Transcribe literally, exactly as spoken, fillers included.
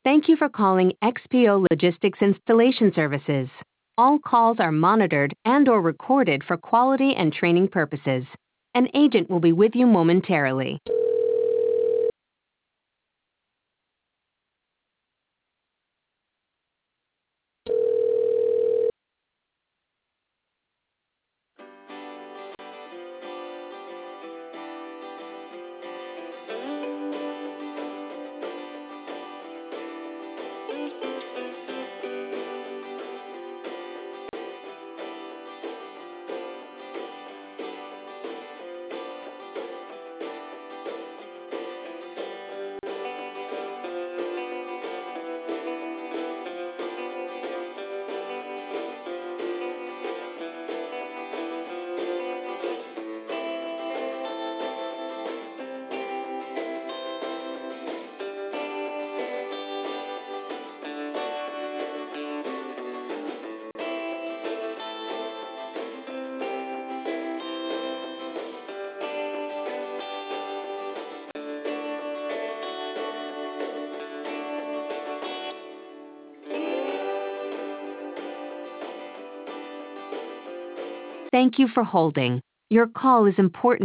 Thank you for calling X P O Logistics Installation Services. All calls are monitored and or recorded for quality and training purposes. An agent will be with you momentarily. Thank you for holding. Your call is important.